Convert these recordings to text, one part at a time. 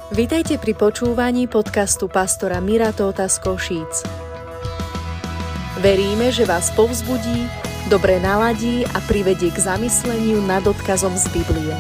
Vitajte pri počúvaní podcastu pastora Mira Tóta z Košíc. Veríme, že vás povzbudí, dobre naladí a privedie k zamysleniu nad odkazom z Biblie.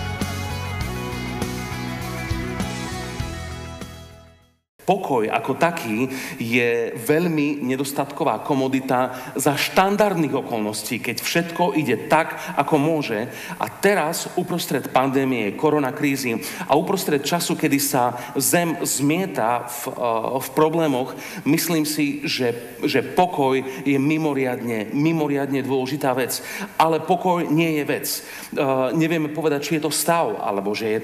Pokoj ako taký je veľmi nedostatková komodita za štandardných okolností, keď všetko ide tak, ako môže. A teraz, uprostred pandémie, koronakrízy a uprostred času, kedy sa zem zmieta v problémoch, myslím si, že pokoj je mimoriadne dôležitá vec. Ale pokoj nie je vec. Nevieme povedať, či je to stav, alebo že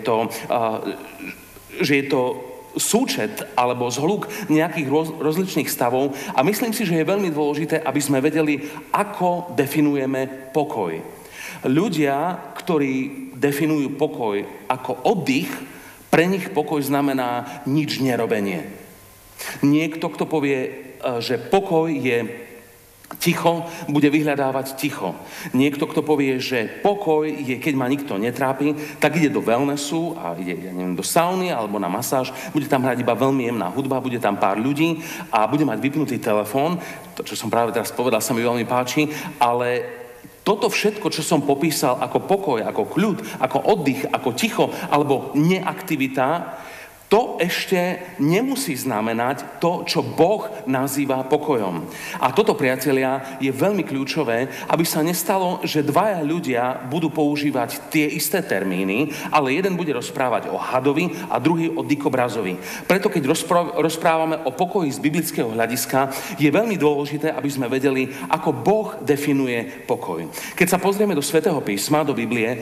je to súčet alebo zhluk nejakých rozličných stavov a myslím si, že je veľmi dôležité, aby sme vedeli, ako definujeme pokoj. Ľudia, ktorí definujú pokoj ako oddych, pre nich pokoj znamená nič nerobenie. Niekto, kto povie, že pokoj je ticho, bude vyhľadávať ticho. Niekto, kto povie, že pokoj je, keď ma nikto netrápi, tak ide do wellnessu a ide, do sauny alebo na masáž, bude tam hrať iba veľmi jemná hudba, bude tam pár ľudí a bude mať vypnutý telefón. To, čo som práve teraz povedal, sa mi veľmi páči, ale toto všetko, čo som popísal ako pokoj, ako kľud, ako oddych, ako ticho alebo neaktivita, to ešte nemusí znamenať to, čo Boh nazýva pokojom. A toto, priatelia, je veľmi kľúčové, aby sa nestalo, že dvaja ľudia budú používať tie isté termíny, ale jeden bude rozprávať o hadovi a druhý o dikobrazovi. Preto, keď rozprávame o pokoji z biblického hľadiska, je veľmi dôležité, aby sme vedeli, ako Boh definuje pokoj. Keď sa pozrieme do Svätého písma, do Biblie,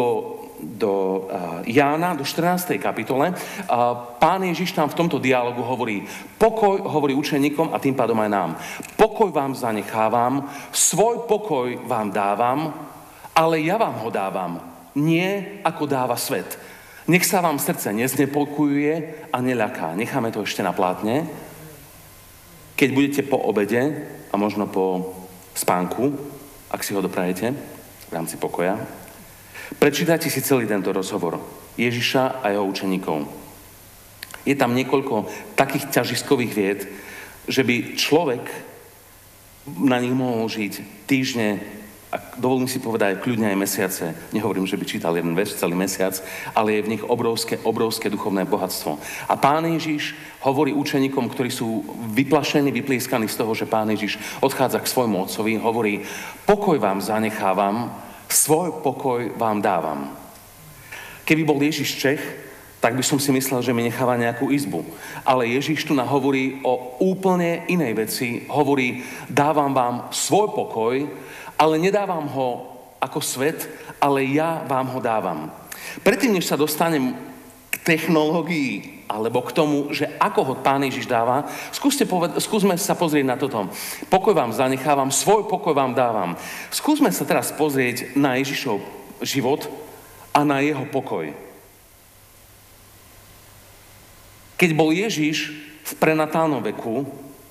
do Jána, do 14. kapitole, Pán Ježiš tam v tomto dialogu hovorí pokoj, hovorí učeníkom a tým pádom aj nám. Pokoj vám zanechávam, svoj pokoj vám dávam, ale ja vám ho dávam, nie ako dáva svet. Nech sa vám srdce neznepokojuje a neľaká. Necháme to ešte na plátne. Keď budete po obede a možno po spánku, ak si ho doprajete v rámci pokoja, prečítajte si celý tento rozhovor Ježiša a jeho učeníkov. Je tam niekoľko takých ťažiskových vied, že by človek na nich mohol žiť týždne, a dovolím si povedať kľudne aj mesiace. Nehovorím, že by čítal jeden verš celý mesiac, ale je v nich obrovské duchovné bohatstvo. A Pán Ježiš hovorí učeníkom, ktorí sú vyplašení, vyplieskaní z toho, že Pán Ježiš odchádza k svojmu otcovi, hovorí, pokoj vám zanechávam, svoj pokoj vám dávam. Keby bol Ježiš Čech, tak by som si myslel, že mi necháva nejakú izbu. Ale Ježiš tu hovorí o úplne inej veci. Hovorí, dávam vám svoj pokoj, ale nedávam ho ako svet, ale ja vám ho dávam. Predtým, než sa dostanem k technológii, alebo k tomu, že ako ho Pán Ježiš dáva, skúsme sa pozrieť na toto. Pokoj vám zanechávam, svoj pokoj vám dávam. Skúsme sa teraz pozrieť na Ježišov život a na jeho pokoj. Keď bol Ježiš v prenatálnom veku,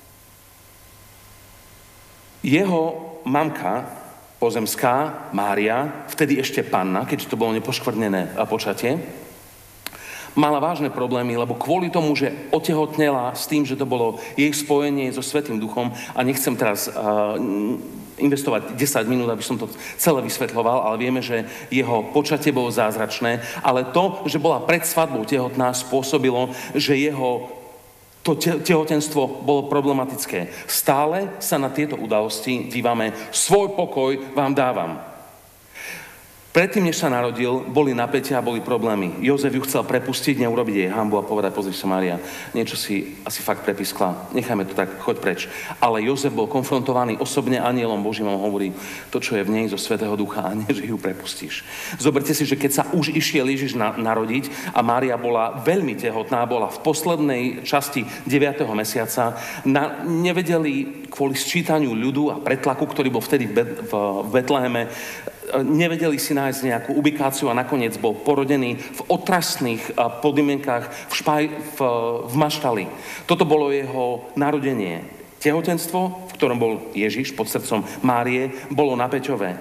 jeho mamka, pozemská, Mária, vtedy ešte panna, keďže to bolo nepoškvrnené počatie, mala vážne problémy, lebo kvôli tomu, že otehotnela s tým, že to bolo jej spojenie so Svätým Duchom, a nechcem teraz investovať 10 minút, aby som to celé vysvetľoval, ale vieme, že jeho počatie bolo zázračné, ale to, že bola pred svadbou tehotná, spôsobilo, že to tehotenstvo bolo problematické. Stále sa na tieto udalosti dívame, svoj pokoj vám dávam. Predtým, než sa narodil, boli napätia a boli problémy. Jozef ju chcel prepustiť, neurobiť jej hanbu a povedať, pozri sa, Mária, niečo si asi fakt prepiskla, nechajme to tak, choď preč. Ale Jozef bol konfrontovaný osobne anjelom Božím, on hovorí, to, čo je v nej zo Svätého Ducha, a nie, že ju prepustíš. Zoberte si, že keď sa už išiel Ježiš narodiť a Mária bola veľmi tehotná, bola v poslednej časti 9. mesiaca, nevedeli kvôli sčítaniu ľudu a pretlaku, ktorý bol vtedy v Betleheme, nevedeli si nájsť nejakú ubikáciu a nakoniec bol porodený v otrasných podmienkach v maštali. Toto bolo jeho narodenie. Tehotenstvo, v ktorom bol Ježiš pod srdcom Márie, bolo napäťové.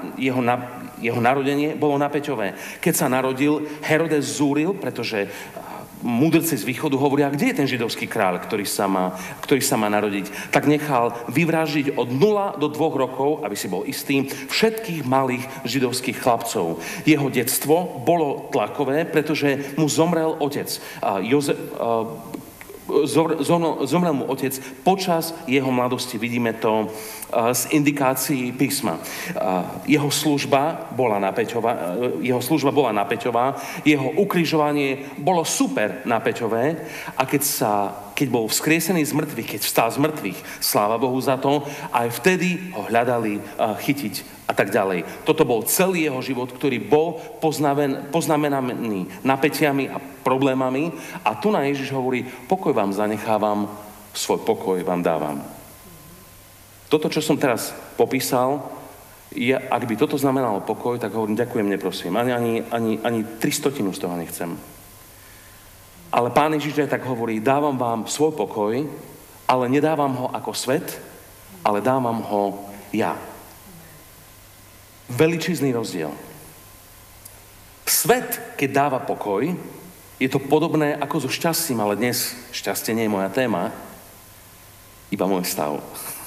Jeho narodenie bolo napäťové. Keď sa narodil, Herodes zúril, pretože múdrci z východu hovoria, kde je ten židovský kráľ, ktorý sa má narodiť. Tak nechal vyvraždiť od 0 do 2 rokov, aby si bol istý, všetkých malých židovských chlapcov. Jeho detstvo bolo tlakové, pretože mu zomrel otec. Zomrel mu otec počas jeho mladosti. Vidíme to z indikácií písma. Jeho služba bola napäťová, jeho ukrižovanie bolo super napäťové a keď bol vzkriesený z mŕtvych, keď vstal z mŕtvych, sláva Bohu za to, aj vtedy ho hľadali chytiť a tak ďalej. Toto bol celý jeho život, ktorý bol poznamenaný napätiami a problémami a tu na Ježiš hovorí, pokoj vám zanechávam, svoj pokoj vám dávam. Toto, čo som teraz popísal, ak by toto znamenalo pokoj, tak hovorím, ďakujem, neprosím. Ani 300 z toho nechcem. Ale Pán Ježiš tak hovorí, dávam vám svoj pokoj, ale nedávam ho ako svet, ale dávam ho ja. Veličízny rozdiel. Svet, keď dáva pokoj, je to podobné ako so šťastím, ale dnes šťastie nie je moja téma, iba môj stav.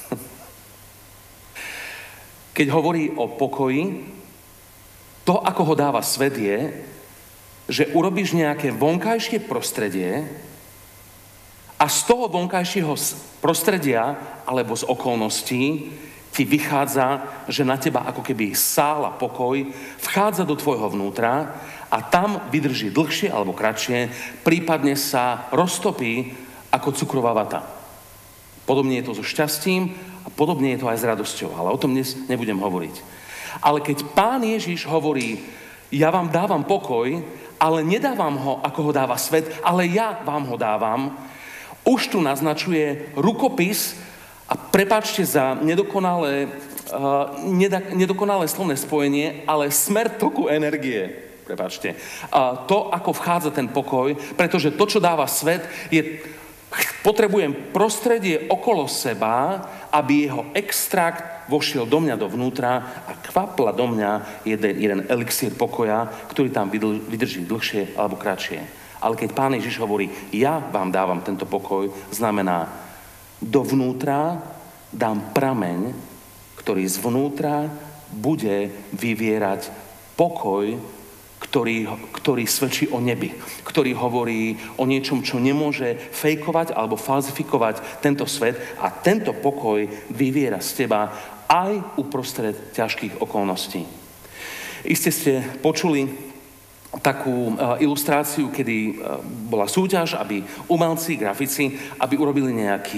Keď hovorí o pokoji, to, ako ho dáva svet, je, že urobíš nejaké vonkajšie prostredie a z toho vonkajšieho prostredia alebo z okolností ti vychádza, že na teba ako keby sála pokoj, vchádza do tvojho vnútra a tam vydrží dlhšie alebo kratšie, prípadne sa roztopí ako cukrová vata. Podobne je to so šťastím a podobne je to aj s radosťou, ale o tom dnes nebudem hovoriť. Ale keď Pán Ježiš hovorí, ja vám dávam pokoj, ale nedávam ho, ako ho dáva svet, ale ja vám ho dávam, už tu naznačuje rukopis a prepáčte za nedokonalé slovné spojenie, ale smer toku energie. Prepáčte. To, ako vchádza ten pokoj, pretože to, čo dáva svet, je potrebujem prostredie okolo seba, aby jeho extrakt vošiel do mňa dovnútra a kvapla do mňa jeden elixír pokoja, ktorý tam vydrží dlhšie alebo kratšie. Ale keď Pán Ježiš hovorí, ja vám dávam tento pokoj, znamená, dovnútra dám prameň, ktorý zvnútra bude vyvierať pokoj, ktorý svedčí o nebi, ktorý hovorí o niečom, čo nemôže fejkovať alebo falzifikovať tento svet a tento pokoj vyviera z teba aj uprostred ťažkých okolností. Iste ste počuli takú ilustráciu, kedy bola súťaž, aby umelci, grafici, aby urobili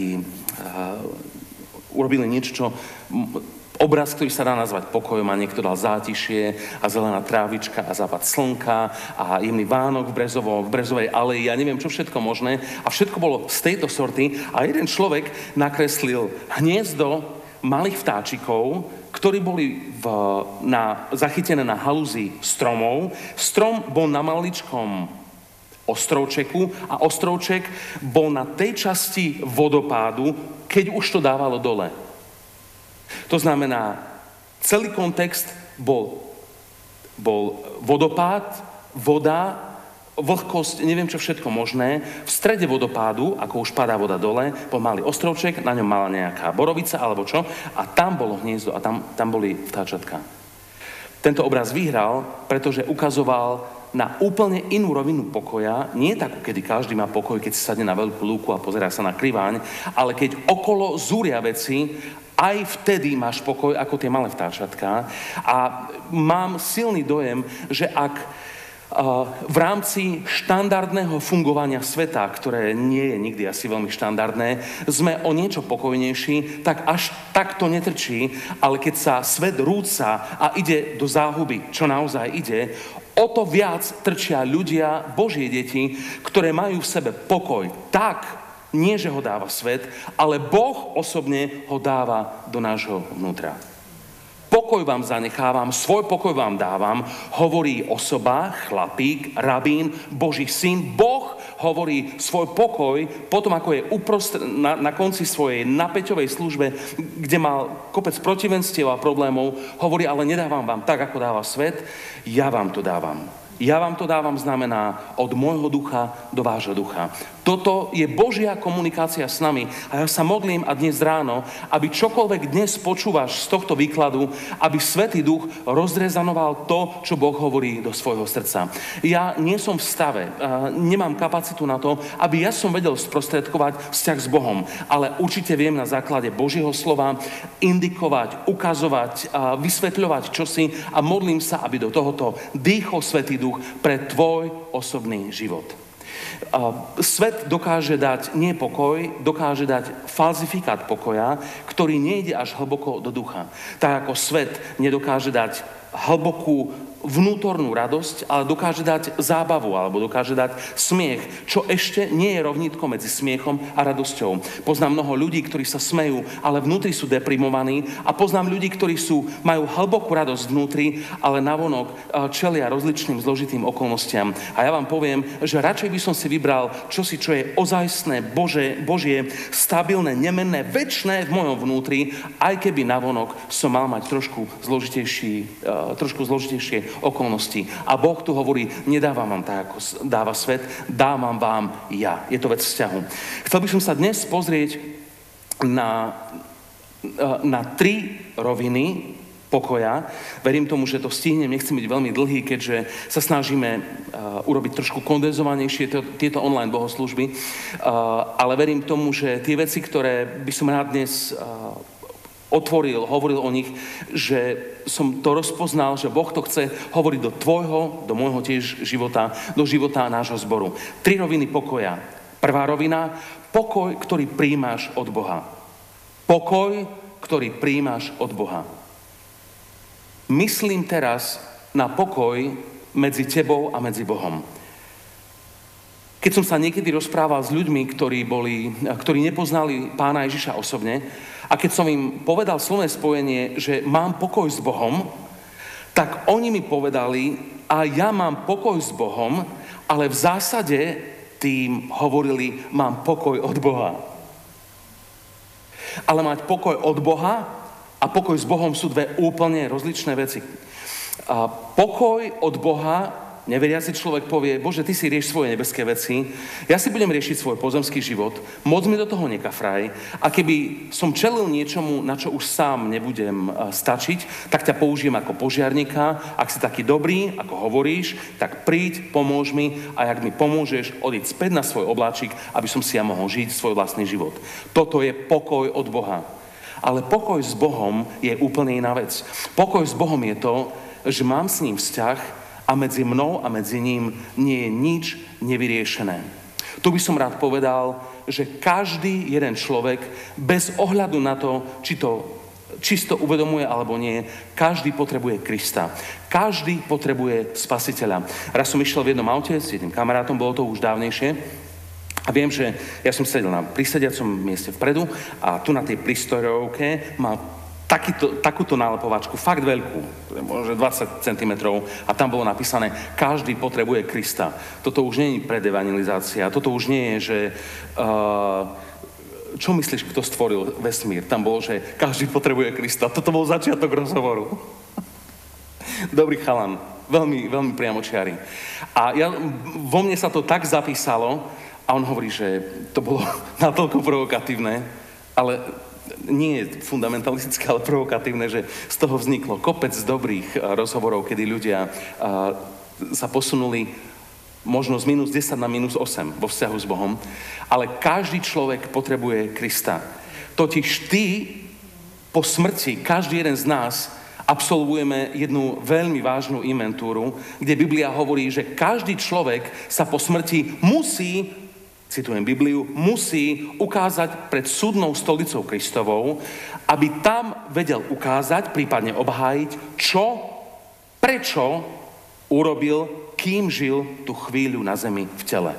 niečo, čo obraz, ktorý sa dá nazvať pokojom a niekto dal zátišie a zelená trávička a západ slnka a jemný Vánok v brezovej aleji a neviem čo všetko možné a všetko bolo z tejto sorty a jeden človek nakreslil hniezdo malých vtáčikov, ktorí boli zachytené na halúzi stromov. Strom bol na maličkom ostrovčeku a ostrovček bol na tej časti vodopádu, keď už to dávalo dole. To znamená, celý kontext bol vodopád, voda, vlhkosť, neviem čo všetko možné. V strede vodopádu, ako už padá voda dole, bol malý ostrovček, na ňom mala nejaká borovica alebo čo a tam bolo hniezdo a tam boli vtáčatka. Tento obraz vyhral, pretože ukazoval na úplne inú rovinu pokoja, nie takú, kedy každý má pokoj, keď si sadne na veľkú lúku a pozerá sa na kriváň, ale keď okolo zúria veci, aj vtedy máš pokoj, ako tie malé vtáčatka. A mám silný dojem, že ak v rámci štandardného fungovania sveta, ktoré nie je nikdy asi veľmi štandardné, sme o niečo pokojnejší, tak až tak to netrčí, ale keď sa svet rúca a ide do záhuby, čo naozaj ide, o to viac trčia ľudia, Božie deti, ktoré majú v sebe pokoj tak, nie, že ho dáva svet, ale Boh osobne ho dáva do nášho vnútra. Pokoj vám zanechávam, svoj pokoj vám dávam, hovorí osoba, chlapík, rabín, Boží syn. Boh hovorí svoj pokoj, potom ako je na konci svojej napäťovej službe, kde mal kopec protivenstiev a problémov, hovorí, ale nedávam vám tak, ako dáva svet, ja vám to dávam. Ja vám to dávam znamená od môjho ducha do vášho ducha. Toto je Božia komunikácia s nami a ja sa modlím a dnes ráno, aby čokoľvek dnes počúvaš z tohto výkladu, aby Svätý Duch rozrezanoval to, čo Boh hovorí do svojho srdca. Ja nie som v stave, nemám kapacitu na to, aby ja som vedel sprostredkovať vzťah s Bohom, ale určite viem na základe Božieho slova indikovať, ukazovať, vysvetľovať čosi a modlím sa, aby do tohoto dýchol Svätý Duch pre tvoj osobný život. Svet dokáže dať nie pokoj, dokáže dať falzifikát pokoja, ktorý nejde až hlboko do ducha. Tak ako svet nedokáže dať hlbokú vnútornú radosť, ale dokáže dať zábavu alebo dokáže dať smiech, čo ešte nie je rovnítko medzi smiechom a radosťou. Poznám mnoho ľudí, ktorí sa smejú, ale vnútri sú deprimovaní a poznám ľudí, ktorí majú hlbokú radosť vnútri, ale navonok čelia rozličným zložitým okolnostiam. A ja vám poviem, že radšej by som si vybral čosi, čo je ozajstné, Božie, stabilné, nemenné, večné v mojom vnútri, aj keby navonok som mal mať trošku zložitejšie okolnosti. A Boh tu hovorí, nedávam vám tak, ako dáva svet, dávam vám ja. Je to vec vzťahu. Chcel by som sa dnes pozrieť na 3 roviny pokoja. Verím tomu, že to stihnem, nechcem byť veľmi dlhý, keďže sa snažíme urobiť trošku kondenzovanejšie tieto online bohoslúžby, ale verím tomu, že tie veci, ktoré by som rád dnes hovoril o nich, že som to rozpoznal, že Boh to chce hovoriť do tvojho, do môjho tiež života, do života nášho zboru. 3 roviny pokoja. Prvá rovina, pokoj, ktorý prijímaš od Boha. Pokoj, ktorý prijímaš od Boha. Myslím teraz na pokoj medzi tebou a medzi Bohom. Keď som sa niekedy rozprával s ľuďmi, ktorí nepoznali Pána Ježiša osobne, a keď som im povedal slovné spojenie, že mám pokoj s Bohom, tak oni mi povedali, a ja mám pokoj s Bohom, ale v zásade tým hovorili, mám pokoj od Boha. Ale mať pokoj od Boha a pokoj s Bohom sú dve úplne rozličné veci. A pokoj od Boha, neveriaci človek povie, Bože, ty si rieš svoje nebeské veci, ja si budem riešiť svoj pozemský život, moc mi do toho nekafraj a keby som čelil niečomu, na čo už sám nebudem stačiť, tak ťa použijem ako požiarníka, ak si taký dobrý, ako hovoríš, tak príď, pomôž mi a ak mi pomôžeš, odíď späť na svoj obláčik, aby som si ja mohol žiť svoj vlastný život. Toto je pokoj od Boha. Ale pokoj s Bohom je úplne iná vec. Pokoj s Bohom je to, že mám s ním vzťah a medzi mnou a medzi ním nie je nič nevyriešené. Tu by som rád povedal, že každý jeden človek, bez ohľadu na to, či to čisto uvedomuje alebo nie, každý potrebuje Krista. Každý potrebuje Spasiteľa. Raz som išiel v jednom aute s jedným kamarátom, bolo to už dávnejšie, a viem, že ja som sedel na prisediacom mieste vpredu a tu na tej prístrojovke mal takúto nálepovačku, fakt veľkú, možno 20 cm, a tam bolo napísané, každý potrebuje Krista. Toto už nie je predevangelizácia, toto už nie je, že čo myslíš, kto stvoril vesmír? Tam bolo, že každý potrebuje Krista. Toto bol začiatok rozhovoru. Dobrý chalan, veľmi, veľmi priamočiary. A vo mne sa to tak zapísalo, a on hovorí, že to bolo natoľko provokatívne, ale nie je fundamentalistické, ale provokatívne, že z toho vzniklo kopec dobrých rozhovorov, kedy ľudia sa posunuli možno z -10 na -8 vo vzťahu s Bohom, ale každý človek potrebuje Krista. Totiž ty po smrti, každý jeden z nás absolvujeme jednu veľmi vážnu inventúru, kde Biblia hovorí, že každý človek sa po smrti musí, citujem Bibliu, musí ukázať pred súdnou stolicou Kristovou, aby tam vedel ukázať, prípadne obhájiť, prečo urobil, kým žil tú chvíľu na zemi v tele.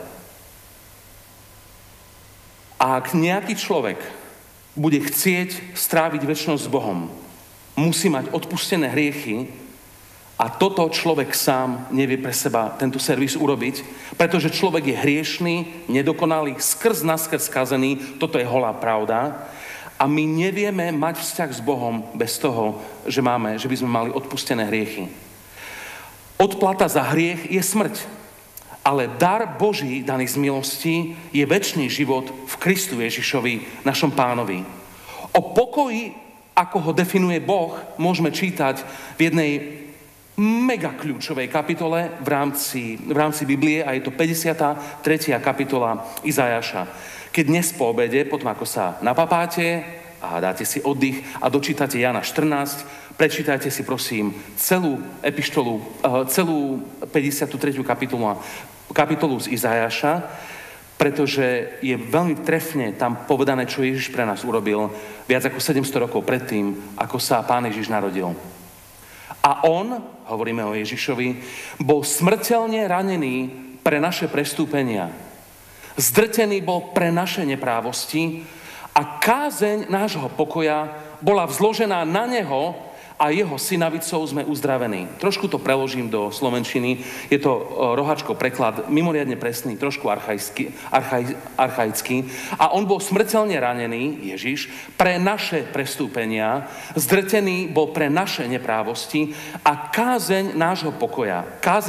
A ak nejaký človek bude chcieť stráviť večnosť s Bohom, musí mať odpustené hriechy, a toto človek sám nevie pre seba tento servis urobiť, pretože človek je hriešný, nedokonalý, skrz naskrz skazený, toto je holá pravda. A my nevieme mať vzťah s Bohom bez toho, že by sme mali odpustené hriechy. Odplata za hriech je smrť, ale dar Boží, daný z milosti, je večný život v Kristu Ježišovi, našom Pánovi. O pokoji, ako ho definuje Boh, môžeme čítať v jednej mega kľúčovej kapitole v rámci Biblie, a je to 53. kapitola Izajaša. Keď dnes po obede, potom ako sa napapáte a dáte si oddych a dočítate Jana 14, prečítajte si prosím celú epištolu, celú 53. kapitolu z Izajaša, pretože je veľmi trefne tam povedané, čo Ježiš pre nás urobil viac ako 700 rokov predtým, ako sa Pán Ježiš narodil. A on, hovoríme o Ježišovi, bol smrteľne ranený pre naše prestúpenia. Zdrtený bol pre naše neprávosti a kázeň nášho pokoja bola vzložená na neho a jeho synavicou sme uzdravení. Trošku to preložím do slovenčiny. Je to rohačko preklad, mimoriadne presný, trošku archaický. A on bol smrteľne ranený, Ježiš, pre naše prestúpenia, zdrtený bol pre naše neprávosti a kázeň nášho pokoja,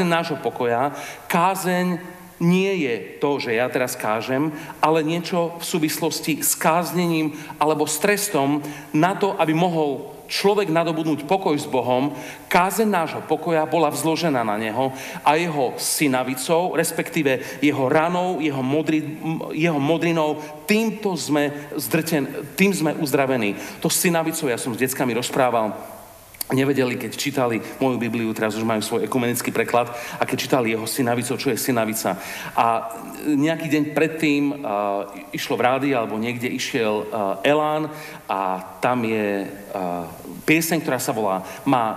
kázeň nie je to, že ja teraz kážem, ale niečo v súvislosti s káznením alebo s trestom na to, aby mohol človek nadobudnúť pokoj s Bohom. Kázeň nášho pokoja bola vzložená na neho a jeho synavicou, respektíve jeho ranou, jeho modrinou, tým sme uzdravení. To synavicou ja som s deckami rozprával. Nevedeli, keď čítali moju Bibliu, teraz už majú svoj ekumenický preklad, a keď čítali jeho synavicou, čo je synavica. A nejaký deň predtým išlo v rádiu, alebo niekde išiel Elán a tam je pieseň, ktorá sa volá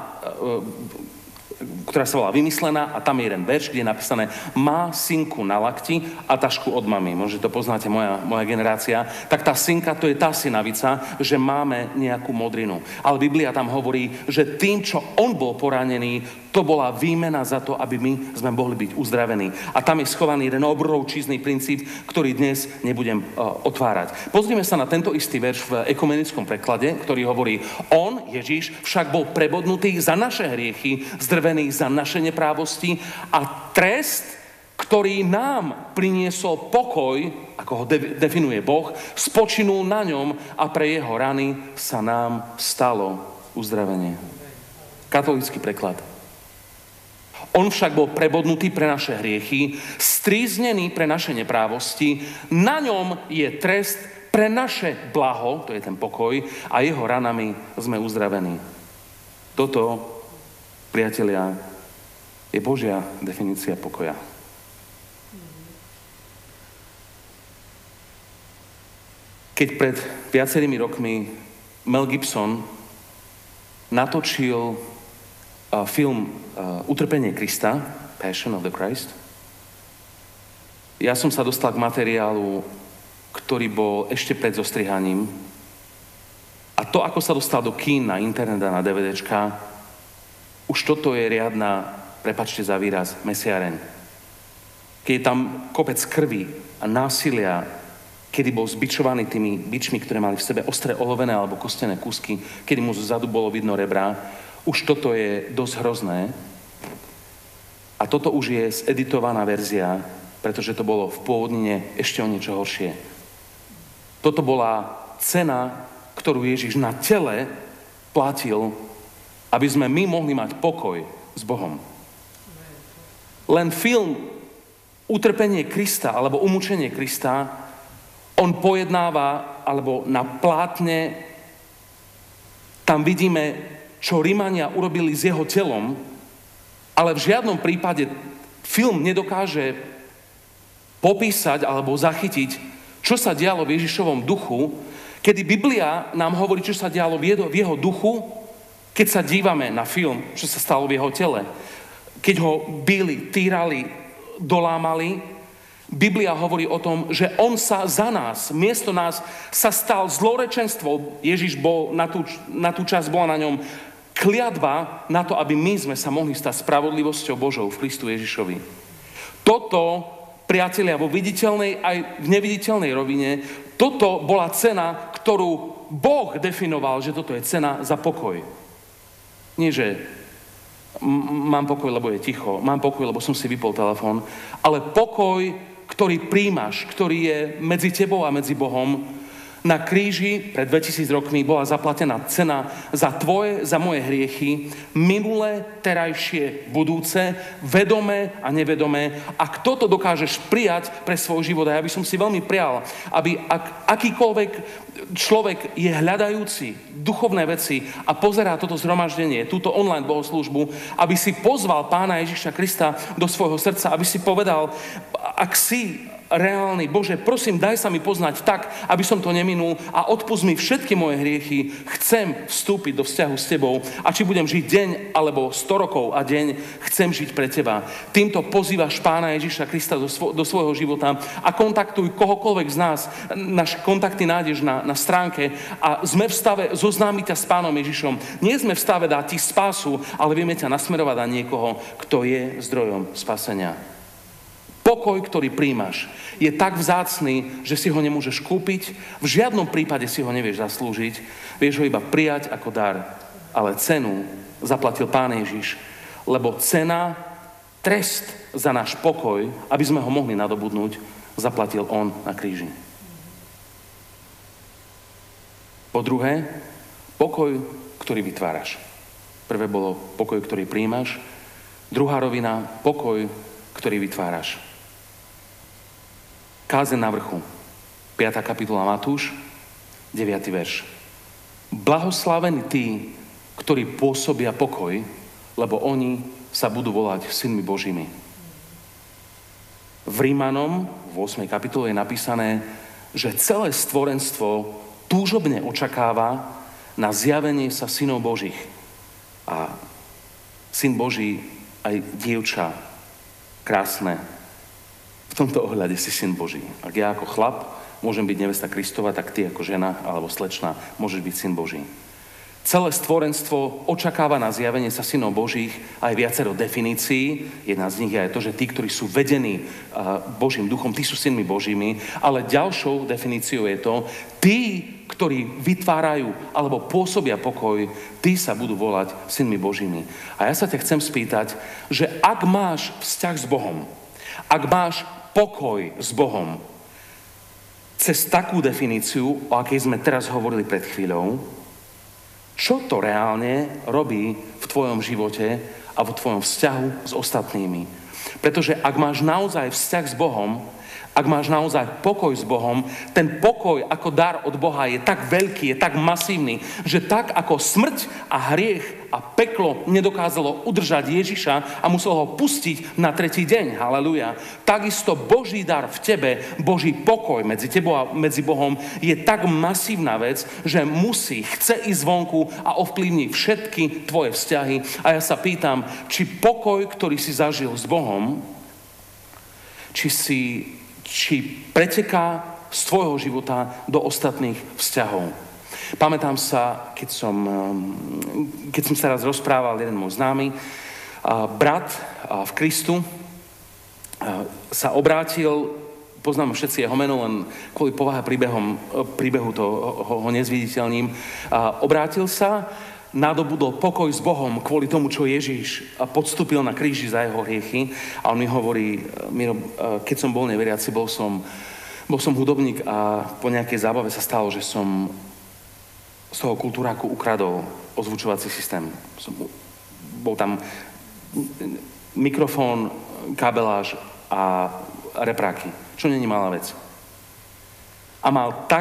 Vymyslená, a tam je jeden verš, kde je napísané: má synku na lakti a tašku od mamy. Možno to poznáte, moja generácia. Tak tá synka, to je tá synavica, že máme nejakú modrinu. Ale Biblia tam hovorí, že tým, čo on bol poranený, to bola výmena za to, aby my sme mohli byť uzdravení. A tam je schovaný jeden obrovčízny princíp, ktorý dnes nebudem otvárať. Pozrime sa na tento istý verš v ekumenickom preklade, ktorý hovorí: on, Ježiš, však bol prebodnutý za naše hriechy, zdrvený za naše neprávosti a trest, ktorý nám priniesol pokoj, ako ho definuje Boh, spočinul na ňom a pre jeho rany sa nám stalo uzdravenie. Katolícky preklad. On však bol prebodnutý pre naše hriechy, stríznený pre naše neprávosti, na ňom je trest pre naše blaho, to je ten pokoj, a jeho ranami sme uzdravení. Toto, priatelia, je Božia definícia pokoja. Keď pred viacerými rokmi Mel Gibson natočil film Utrpenie Krista, Passion of the Christ, ja som sa dostal k materiálu, ktorý bol ešte pred zostrihaním, a to, ako sa dostal do kín, na internet a na DVDčka, už toto je riadna, prepáčte za výraz, mesiareň. Keď je tam kopec krvi a násilia, kedy bol zbičovaný tými bičmi, ktoré mali v sebe ostré olovené alebo kostené kúsky, kedy mu zadu bolo vidno rebra, už toto je dosť hrozné. A toto už je zeditovaná verzia, pretože to bolo v pôvodnine ešte o niečo horšie. Toto bola cena, ktorú Ježiš na tele platil, aby sme my mohli mať pokoj s Bohom. Len film Utrpenie Krista alebo Umúčenie Krista, on pojednáva, alebo na plátne tam vidíme, čo Rimania urobili s jeho telom, ale v žiadnom prípade film nedokáže popísať alebo zachytiť, čo sa dialo v Ježišovom duchu, kedy Biblia nám hovorí, čo sa dialo v jeho duchu, keď sa dívame na film, čo sa stalo v jeho tele. Keď ho bili, týrali, dolámali, Biblia hovorí o tom, že on sa za nás, miesto nás, sa stal zlorečenstvom. Ježiš bol, na tú časť bola na ňom kliatba na to, aby my sme sa mohli stať spravodlivosťou Božou v Kristu Ježišovi. Toto, priatelia, vo viditeľnej aj v neviditeľnej rovine, toto bola cena, ktorú Boh definoval, že toto je cena za pokoj. Nie, že Mám pokoj, lebo je ticho. Mám pokoj, lebo som si vypol telefón. Ale pokoj, ktorý príjmaš, ktorý je medzi tebou a medzi Bohom, na kríži pred 2000 rokmi bola zaplatená cena za tvoje, za moje hriechy, minulé, terajšie, budúce, vedomé a nevedomé. A kto to dokážeš prijať pre svoj život? A ja by som si veľmi prial, aby akýkoľvek človek je hľadajúci duchovné veci a pozerá toto zhromaždenie, túto online bohoslúžbu, aby si pozval Pána Ježiša Krista do svojho srdca, aby si povedal, ak si reálny, Bože, prosím, daj sa mi poznať tak, aby som to neminul a odpusť mi všetky moje hriechy. Chcem vstúpiť do vzťahu s tebou a či budem žiť deň alebo 100 rokov a deň, chcem žiť pre teba. Týmto pozývaš Pána Ježiša Krista do svojho života a kontaktuj kohokoľvek z nás. Naše kontakty nájdeš na stránke a sme v stave zoznámiť ťa s Pánom Ježišom. Nie sme v stave dať ti spásu, ale vieme ťa nasmerovať na niekoho, kto je zdrojom spasenia. Pokoj, ktorý príjmaš, je tak vzácny, že si ho nemôžeš kúpiť, v žiadnom prípade si ho nevieš zaslúžiť, vieš ho iba prijať ako dar, ale cenu zaplatil Pán Ježiš, lebo cena, trest za náš pokoj, aby sme ho mohli nadobudnúť, zaplatil on na kríži. Po druhé, pokoj, ktorý vytváraš. Prvé bolo pokoj, ktorý príjmaš, druhá rovina, pokoj, ktorý vytváraš. Kázeň na vrchu, 5. kapitola Matúš, 9. verš. Blahoslavení tí, ktorí pôsobia pokoj, lebo oni sa budú volať synmi Božími. V Rímanom, v 8. kapitole je napísané, že celé stvorenstvo túžobne očakáva na zjavenie sa synov Božích. A syn Boží aj dievča, krásne. V tomto ohľade si syn Boží. Ak ja ako chlap môžem byť nevesta Kristova, tak ty ako žena alebo slečna môžeš byť syn Boží. Celé stvorenstvo očakáva na zjavenie sa synov Božích aj viacero definícií. Jedna z nich je aj to, že tí, ktorí sú vedení Božím duchom, tí sú synmi Božími. Ale ďalšou definíciou je to, tí, ktorí vytvárajú alebo pôsobia pokoj, tí sa budú volať synmi Božími. A ja sa ťa chcem spýtať, že ak máš vzťah s Bohom, ak máš pokoj s Bohom, cez takú definíciu, o akej sme teraz hovorili pred chvíľou, čo to reálne robí v tvojom živote a vo tvojom vzťahu s ostatnými? Pretože ak máš naozaj vzťah s Bohom, ak máš naozaj pokoj s Bohom, ten pokoj ako dar od Boha je tak veľký, je tak masívny, že tak ako smrť a hriech a peklo nedokázalo udržať Ježiša a muselo ho pustiť na 3. deň, haleluja, takisto Boží dar v tebe, Boží pokoj medzi tebou a medzi Bohom je tak masívna vec, že chce ísť vonku a ovplyvniť všetky tvoje vzťahy. A ja sa pýtam, či pokoj, ktorý si zažil s Bohom, či preteká z tvojho života do ostatných vzťahov. Pamätám sa, keď som sa raz rozprával, jeden môj známy brat v Kristu sa obrátil, poznáme všetci jeho meno, len kvôli povahe príbehu to ho nezviditeľním, obrátil sa, nadobudol pokoj s Bohom kvôli tomu, čo Ježiš podstúpil na kríži za jeho hriechy. A on mi hovorí, Miro, keď som bol neveriaci, bol som hudobník a po nejakej zábave sa stalo, že som z toho kultúráku ukradol ozvučovací systém. Bol tam mikrofón, kabeláž a repráky, čo není malá vec. A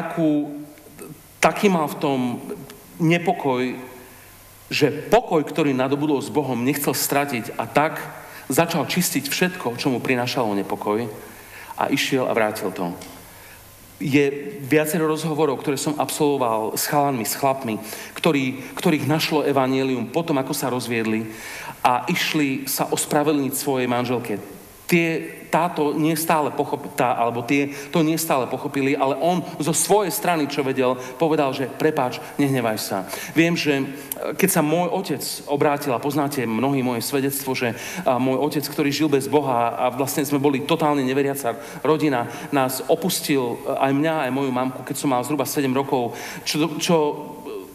taký mal v tom nepokoj, že pokoj, ktorý nadobudol s Bohom, nechcel stratiť a tak začal čistiť všetko, čo mu prinášalo nepokoj a išiel a vrátil to. Je viacero rozhovorov, ktoré som absolvoval s chalanmi, s chlapmi, ktorých našlo evanjelium potom, ako sa rozviedli a išli sa ospravedlniť svojej manželke. To nie stále pochopili, ale on zo svojej strany, čo vedel, povedal, že prepáč, nehnevaj sa. Viem, že keď sa môj otec obrátil, a poznáte mnohí moje svedectvo, že môj otec, ktorý žil bez Boha a vlastne sme boli totálne neveriaca rodina, nás opustil aj mňa, aj moju mamku, keď som mal zhruba 7 rokov, čo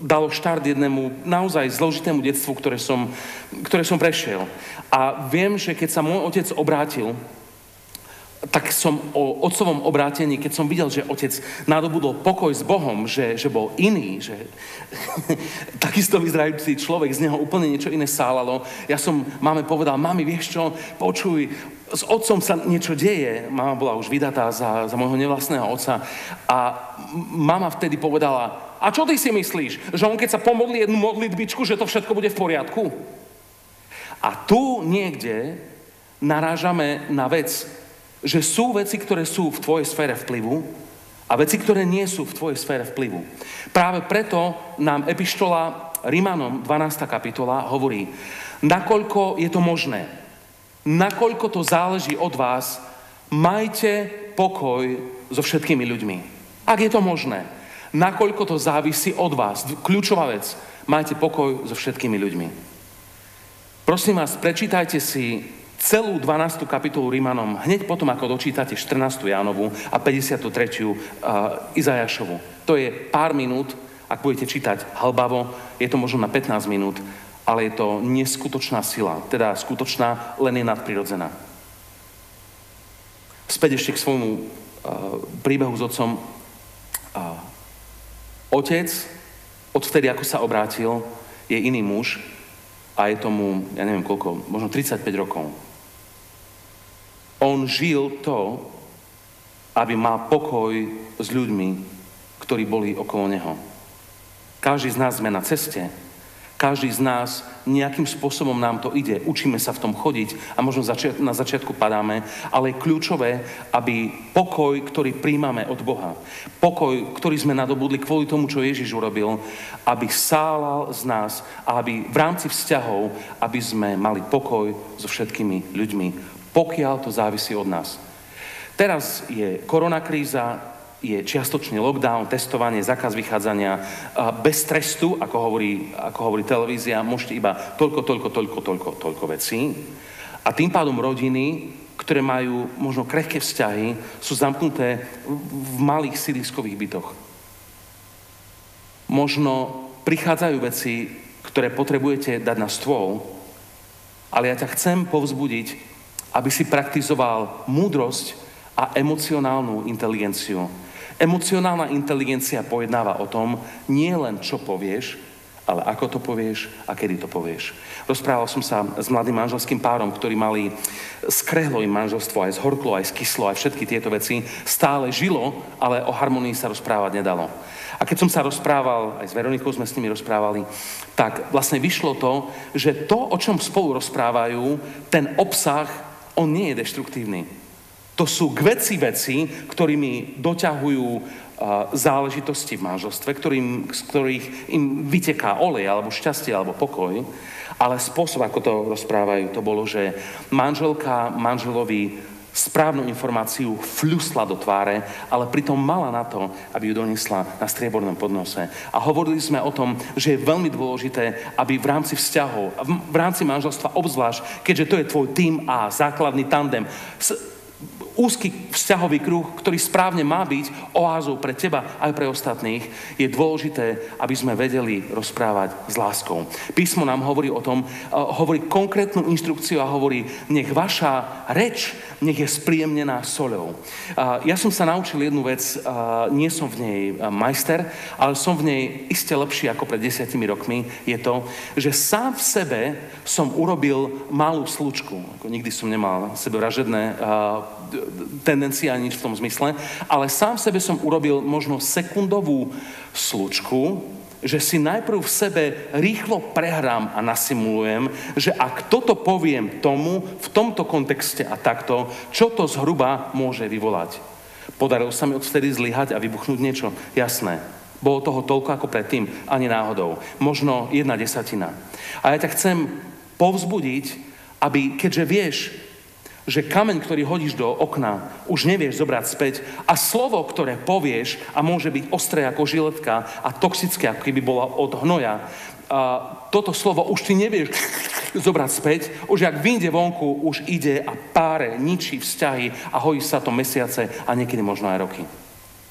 dalo štart jednému naozaj zložitému detstvu, ktoré som prešiel. A viem, že keď sa môj otec obrátil, tak som o otcovom obrátení, keď som videl, že otec nadobudol pokoj s Bohom, že bol iný, že takisto vyzerajúci človek, z neho úplne niečo iné sálalo. Ja som máme povedal, mami, vieš čo, počuj, s otcom sa niečo deje. Mama bola už vydatá za môjho nevlastného otca a mama vtedy povedala, a čo ty si myslíš, že on keď sa pomodlí jednu modlitbičku, že to všetko bude v poriadku? A tu niekde narážame na vec, že sú veci, ktoré sú v tvojej sfére vplyvu a veci, ktoré nie sú v tvojej sfére vplyvu. Práve preto nám epištola Rimanom 12. kapitola hovorí, nakoľko je to možné, nakoľko to záleží od vás, majte pokoj so všetkými ľuďmi. Ak je to možné, nakoľko to závisí od vás. Kľúčová vec, majte pokoj so všetkými ľuďmi. Prosím vás, prečítajte si celú 12. kapitolu Rimanom, hneď potom, ako dočítate 14. Jánovu a 53. Izajašovu. To je pár minút, ak budete čítať hlbavo, je to možno na 15 minút, ale je to neskutočná sila, teda skutočná, len je nadprirodzená. Späť ešte k svojmu príbehu s otcom. Otec, odvtedy, ako sa obrátil, je iný muž a je tomu, ja neviem koľko, možno 35 rokov. On žil to, aby mal pokoj s ľuďmi, ktorí boli okolo neho. Každý z nás sme na ceste. Každý z nás nejakým spôsobom nám to ide. Učíme sa v tom chodiť a možno na začiatku padáme, ale je kľúčové, aby pokoj, ktorý príjmame od Boha, pokoj, ktorý sme nadobudli kvôli tomu, čo Ježiš urobil, aby sálal z nás a aby v rámci vzťahov, aby sme mali pokoj so všetkými ľuďmi, pokiaľ to závisí od nás. Teraz je koronakríza, je čiastočný lockdown, testovanie, zákaz vychádzania, bez trestu, ako hovorí televízia, môžete iba toľko vecí. A tým pádom rodiny, ktoré majú možno krehké vzťahy, sú zamknuté v malých sídliskových bytoch. Možno prichádzajú veci, ktoré potrebujete dať na stôl, ale ja ťa chcem povzbudiť, aby si praktizoval múdrosť a emocionálnu inteligenciu. Emocionálna inteligencia pojednáva o tom, nie len čo povieš, ale ako to povieš a kedy to povieš. Rozprával som sa s mladým manželským párom, ktorí mali skrehlo im manželstvo, aj zhorklo, aj skyslo, aj všetky tieto veci. Stále žilo, ale o harmonii sa rozprávať nedalo. A keď som sa rozprával, aj s Veronikou sme s nimi rozprávali, tak vlastne vyšlo to, že to, o čom spolu rozprávajú, ten obsah, on nie je deštruktívny. To sú veci, ktorými doťahujú záležitosti v manželstve, z ktorých im vyteká olej, alebo šťastie, alebo pokoj. Ale spôsob, ako to rozprávajú, to bolo, že manželka manželovi správnu informáciu fľusla do tváre, ale pritom mala na to, aby ju doniesla na striebornom podnose. A hovorili sme o tom, že je veľmi dôležité, aby v rámci vzťahov, v rámci manželstva obzvlášť, keďže to je tvoj tím a základný tandem, úzky vzťahový kruh, ktorý správne má byť oázou pre teba aj pre ostatných, je dôležité, aby sme vedeli rozprávať s láskou. Písmo nám hovorí o tom, hovorí konkrétnu inštrukciu a hovorí, nech vaša reč, nech je spríjemnená soľou. Ja som sa naučil jednu vec, nie som v nej majster, ale som v nej iste lepší ako pred 10 rokmi, je to, že sám v sebe som urobil malú slučku. Nikdy som nemal sebevražedné tendencie ani nič v tom zmysle, ale sám v sebe som urobil možno sekundovú slučku, že si najprv v sebe rýchlo prehrám a nasimulujem, že ak toto poviem tomu, v tomto kontexte a takto, čo to zhruba môže vyvolať. Podarilo sa mi odvtedy zlyhať a vybuchnúť niečo? Jasné. Bolo toho toľko ako predtým? Ani náhodou. Možno 1/10. A ja ťa chcem povzbudiť, aby, keďže vieš, že kameň, ktorý hodíš do okna, už nevieš zobrať späť a slovo, ktoré povieš a môže byť ostré ako žiletka a toxické, ako keby bola od hnoja, toto slovo už ty nevieš zobrať späť, už ak vyjde vonku, už ide a páre, ničí vzťahy a hojí sa to mesiace a niekedy možno aj roky.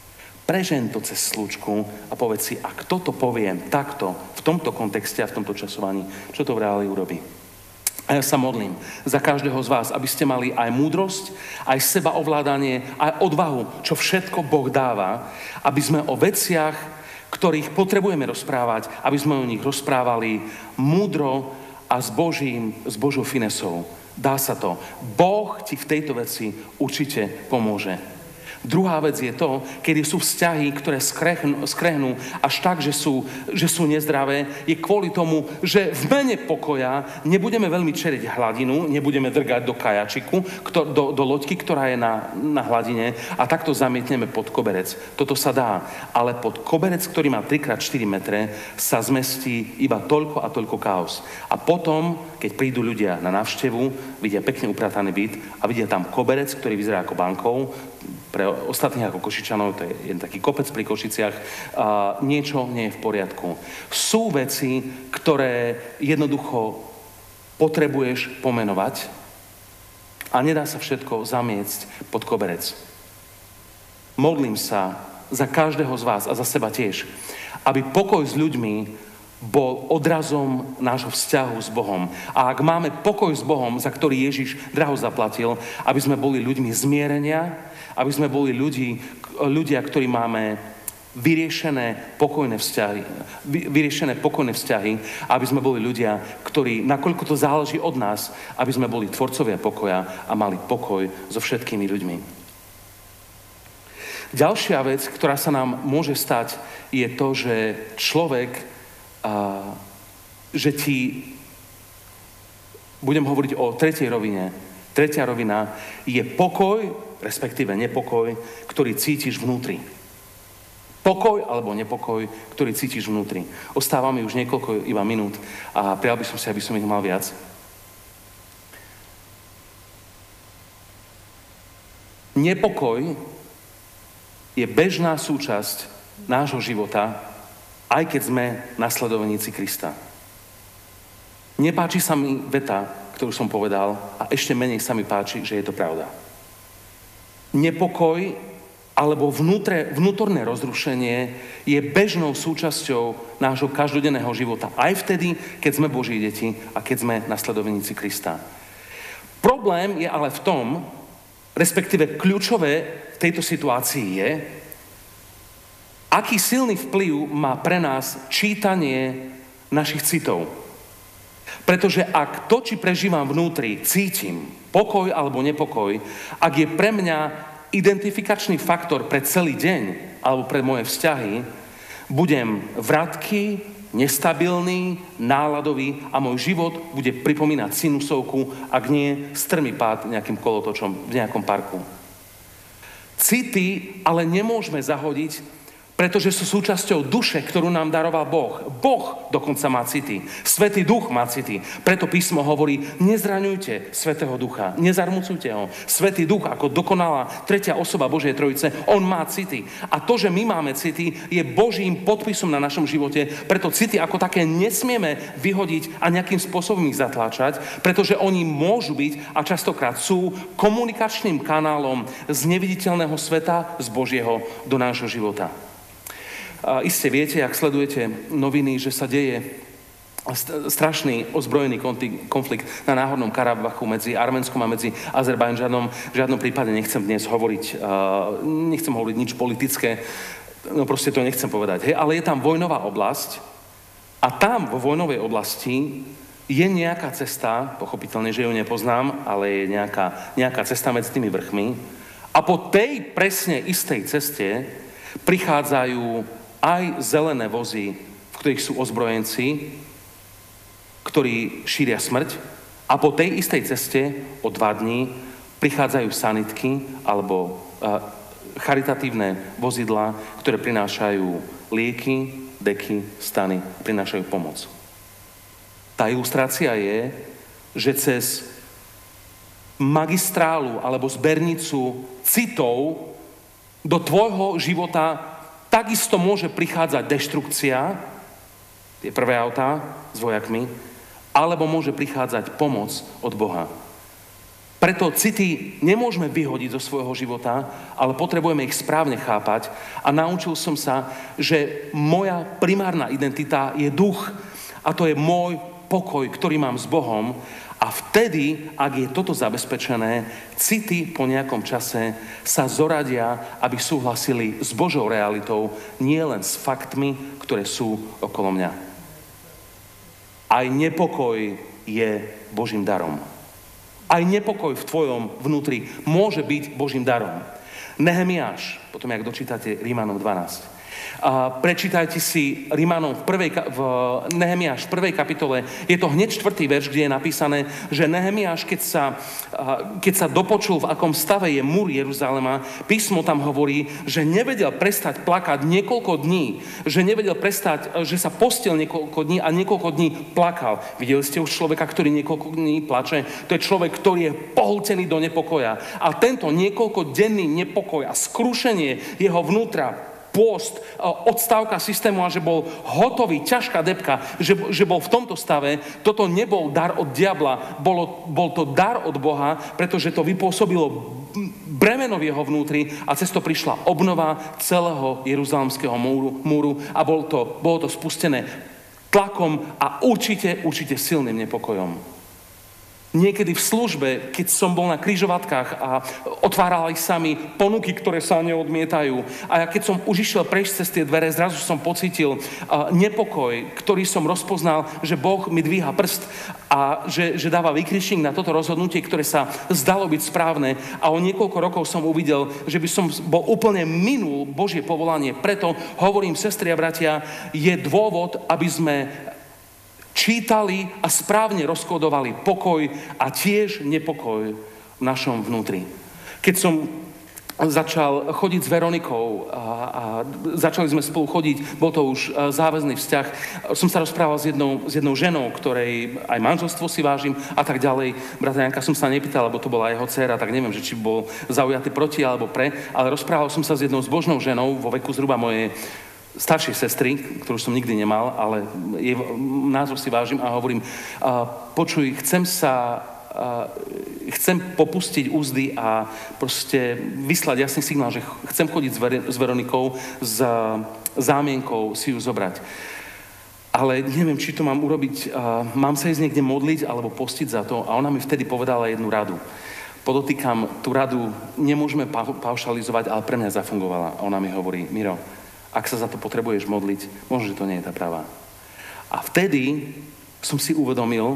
prežen to cez slučku a povedz si, ak toto poviem takto, v tomto kontexte a v tomto časovaní, čo to v reáli urobí. A ja sa modlím za každého z vás, aby ste mali aj múdrosť, aj sebaovládanie, aj odvahu, čo všetko Boh dáva, aby sme o veciach, ktorých potrebujeme rozprávať, aby sme o nich rozprávali múdro a s Božou finesou. Dá sa to. Boh ti v tejto veci určite pomôže. Druhá vec je to, kedy sú vzťahy, ktoré skrehnú až tak, že sú nezdravé, je kvôli tomu, že v mene pokoja nebudeme veľmi čeriť hladinu, nebudeme drgať do kajačiku, do loďky, ktorá je na hladine a takto zamietneme pod koberec. Toto sa dá, ale pod koberec, ktorý má 3x4 metre, sa zmestí iba toľko a toľko chaos. A potom, keď prídu ľudia na návštevu, vidia pekne uprataný byt a vidia tam koberec, ktorý vyzerá ako bankov, pre ostatných ako Košičanov, to je jeden taký kopec pri Košiciach, niečo nie je v poriadku. Sú veci, ktoré jednoducho potrebuješ pomenovať a nedá sa všetko zamiecť pod koberec. Modlím sa za každého z vás a za seba tiež, aby pokoj s ľuďmi bol odrazom nášho vzťahu s Bohom. A ak máme pokoj s Bohom, za ktorý Ježiš draho zaplatil, aby sme boli ľuďmi zmierenia, aby sme boli ľudia, ktorí máme vyriešené pokojné vzťahy, aby sme boli ľudia, ktorí, nakoľko to záleží od nás, aby sme boli tvorcovia pokoja a mali pokoj so všetkými ľuďmi. Ďalšia vec, ktorá sa nám môže stať, je to, že človek, budem hovoriť o tretej rovine. Tretia rovina je pokoj, respektíve nepokoj, ktorý cítiš vnútri. Pokoj alebo nepokoj, ktorý cítiš vnútri. Ostáva mi už niekoľko iba minút a prijal by som si, aby som ich mal viac. Nepokoj je bežná súčasť nášho života, aj keď sme nasledovníci Krista. Nepáči sa mi veta, ktorú som povedal, a ešte menej sa mi páči, že je to pravda. Nepokoj alebo vnútorné rozrušenie je bežnou súčasťou nášho každodenného života. Aj vtedy, keď sme Boží deti a keď sme nasledovníci Krista. Problém je ale v tom, respektíve kľúčové v tejto situácii je, aký silný vplyv má pre nás čítanie našich citov. Pretože ak to, či prežívam vnútri, cítim pokoj alebo nepokoj, ak je pre mňa identifikačný faktor pre celý deň alebo pre moje vzťahy, budem vratký, nestabilný, náladový a môj život bude pripomínať sinusovku, ak nie strmý pád nejakým kolotočom v nejakom parku. City ale nemôžeme zahodiť, pretože sú súčasťou duše, ktorú nám daroval Boh. Boh dokonca má city. Svätý Duch má city. Preto písmo hovorí, nezraňujte Svätého Ducha, nezarmucujte ho. Svätý Duch, ako dokonalá tretia osoba Božej Trojice, on má city. A to, že my máme city, je Božím podpisom na našom živote. Preto city ako také nesmieme vyhodiť a nejakým spôsobom ich zatláčať, pretože oni môžu byť a častokrát sú komunikačným kanálom z neviditeľného sveta, z Božieho do nášho života. Iste viete, ak sledujete noviny, že sa deje strašný ozbrojený konflikt na Náhornom Karabachu medzi Arménskom a medzi Azerbajdžanom. V žiadnom prípade nechcem dnes hovoriť nič politické, no proste to nechcem povedať. Hej, ale je tam vojnová oblasť a tam vo vojnovej oblasti je nejaká cesta, pochopiteľne, že ju nepoznám, ale je nejaká cesta medzi tými vrchmi a po tej presne istej ceste prichádzajú aj zelené vozy, v ktorých sú ozbrojenci, ktorí šíria smrť, a po tej istej ceste o 2 dní prichádzajú sanitky alebo charitatívne vozidlá, ktoré prinášajú lieky, deky, stany, prinášajú pomoc. Tá ilustrácia je, že cez magistrálu alebo zbernicu citov do tvojho života takisto môže prichádzať deštrukcia, tie prvé autá s vojakmi, alebo môže prichádzať pomoc od Boha. Preto city nemôžeme vyhodiť zo svojho života, ale potrebujeme ich správne chápať. A naučil som sa, že moja primárna identita je duch. A to je môj pokoj, ktorý mám s Bohom. A vtedy, ak je toto zabezpečené, city po nejakom čase sa zoradia, aby súhlasili s Božou realitou, nie len s faktmi, ktoré sú okolo mňa. Aj nepokoj je Božím darom. Aj nepokoj v tvojom vnútri môže byť Božím darom. Nehemiáš, potom jak dočítate Rímanom 12. Prečítajte si Rímanom v Nehemiáš v 1. kapitole. Je to hneď 4. verš, kde je napísané, že Nehemiáš, keď sa dopočul, v akom stave je múr Jeruzalema, písmo tam hovorí, že nevedel prestať plakať niekoľko dní. Že nevedel prestať, že sa postil niekoľko dní a niekoľko dní plakal. Videli ste už človeka, ktorý niekoľko dní plače? To je človek, ktorý je pohútený do nepokoja. A tento niekoľkodenný nepokoj a skrušenie jeho vnútra, pôst, odstávka systému a že bol hotový, ťažká debka, že bol v tomto stave, toto nebol dar od diabla, bol to dar od Boha, pretože to vypôsobilo bremeno v jeho vnútri a cez to prišla obnova celého jeruzalemského múru a bolo to spustené tlakom a určite silným nepokojom. Niekedy v službe, keď som bol na križovatkách a otvárali sa mi ponuky, ktoré sa neodmietajú. A ja keď som už išiel prejsť cez tie dvere, zrazu som pocítil nepokoj, ktorý som rozpoznal, že Boh mi dvíha prst a že dáva vykričník na toto rozhodnutie, ktoré sa zdalo byť správne. A o niekoľko rokov som uvidel, že by som bol úplne minul Božie povolanie. Preto hovorím, sestri a bratia, je dôvod, aby sme čítali a správne rozkodovali pokoj a tiež nepokoj v našom vnútri. Keď som začal chodiť s Veronikou a začali sme spolu chodiť, bol to už záväzný vzťah, som sa rozprával s jednou ženou, ktorej aj manželstvo si vážim a tak ďalej. Brata Janka som sa nepýtal, lebo to bola jeho dcéra, tak neviem, že či bol zaujatý proti alebo pre, ale rozprával som sa s jednou zbožnou ženou vo veku zhruba mojej staršej sestry, ktorú som nikdy nemal, ale jej názor si vážim a hovorím, počuj, chcem popustiť úzdy a proste vyslať jasný signál, že chcem chodiť s Veronikou, s zámienkou si ju zobrať. Ale neviem, či to mám urobiť, mám sa ísť niekde modliť alebo postiť za to a ona mi vtedy povedala jednu radu. Podotýkam, tú radu nemôžeme paušalizovať, ale pre mňa zafungovala. A ona mi hovorí, Miro, ak sa za to potrebuješ modliť, možno, že to nie je tá pravá. A vtedy som si uvedomil,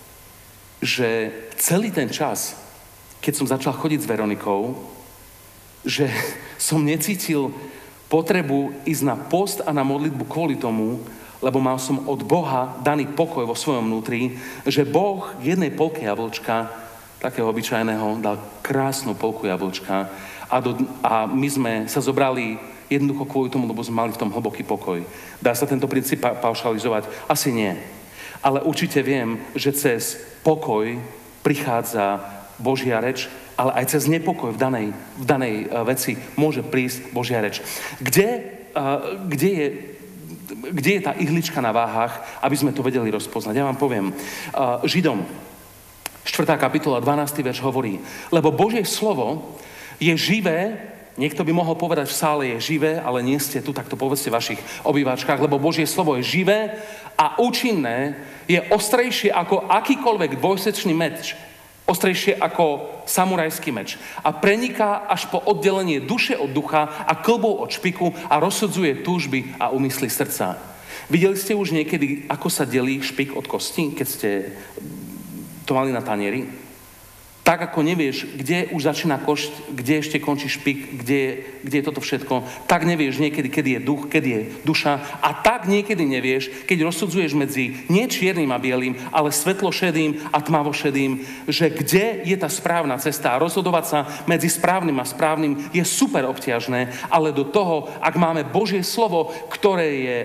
že celý ten čas, keď som začal chodiť s Veronikou, že som necítil potrebu ísť na post a na modlitbu kvôli tomu, lebo mal som od Boha daný pokoj vo svojom vnútri, že Boh jednej polke jablčka, takého obyčajného, dal krásnu polku jablčka a my sme sa zobrali jednoducho kvôli tomu, lebo sme mali v tom hlboký pokoj. Dá sa tento princíp paušalizovať? Asi nie. Ale určite viem, že cez pokoj prichádza Božia reč, ale aj cez nepokoj v danej veci môže prísť Božia reč. Kde je tá ihlička na váhach, aby sme to vedeli rozpoznať? Ja vám poviem. Židom, 4. kapitola, 12. verš hovorí, lebo Božie slovo je živé. Niekto by mohol povedať, v sále je živé, ale nie ste tu, tak to povedzte v vašich obývačkách, lebo Božie slovo je živé a účinné, je ostrejšie ako akýkoľvek dvojsečný meč, ostrejšie ako samurajský meč a preniká až po oddelenie duše od ducha a kĺbov od špiku a rozsudzuje túžby a úmysly srdca. Videli ste už niekedy, ako sa delí špik od kosti, keď ste to mali na tanieri? Tak ako nevieš, kde už začína košť, kde ešte končí špik, kde je toto všetko, tak nevieš niekedy, kedy je duch, kedy je duša a tak niekedy nevieš, keď rozsudzuješ medzi nie čiernym a bielým, ale svetlo-šedým a tmavo-šedým, že kde je tá správna cesta a rozhodovať sa medzi správnym a správnym je super obťažné, ale do toho, ak máme Božie slovo, ktoré je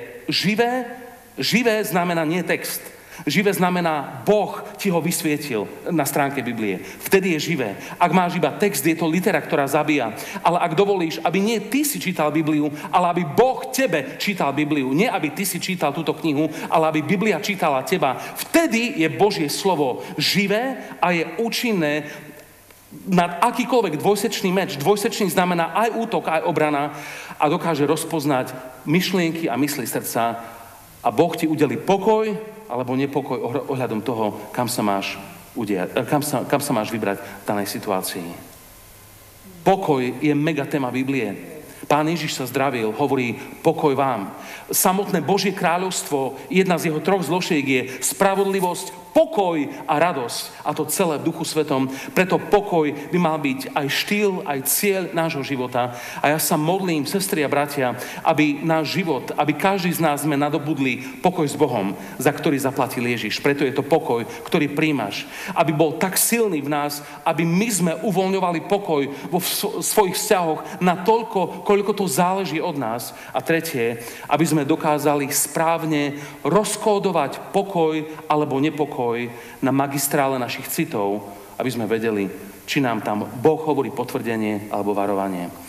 živé znamená nie text. Živé znamená, Boh ti ho vysvietil na stránke Biblie. Vtedy je živé. Ak máš iba text, je to litera, ktorá zabíja. Ale ak dovolíš, aby nie ty si čítal Bibliu, ale aby Boh tebe čítal Bibliu. Nie, aby ty si čítal túto knihu, ale aby Biblia čítala teba. Vtedy je Božie slovo živé a je účinné nad akýkoľvek dvojsečný meč. Dvojsečný znamená aj útok, aj obrana a dokáže rozpoznať myšlienky a mysli srdca a Boh ti udeli pokoj alebo nepokoj ohľadom toho, kam sa máš vybrať v danej situácii. Pokoj je mega téma Biblie. Pán Ježiš sa zdravil, hovorí pokoj vám. Samotné Božie kráľovstvo, jedna z jeho 3 zložiek je spravodlivosť, pokoj a radosť. A to celé v Duchu Svetom. Preto pokoj by mal byť aj štýl, aj cieľ nášho života. A ja sa modlím, sestry a bratia, aby náš život, aby každý z nás sme nadobudli pokoj s Bohom, za ktorý zaplatil Ježiš. Preto je to pokoj, ktorý príjmaš. Aby bol tak silný v nás, aby my sme uvoľňovali pokoj vo svojich vzťahoch na toľko, koľko to záleží od nás. A tretie, aby sme dokázali správne rozkódovať pokoj alebo nepokoj na magistrále našich citov, aby sme vedeli, či nám tam Boh hovorí potvrdenie alebo varovanie.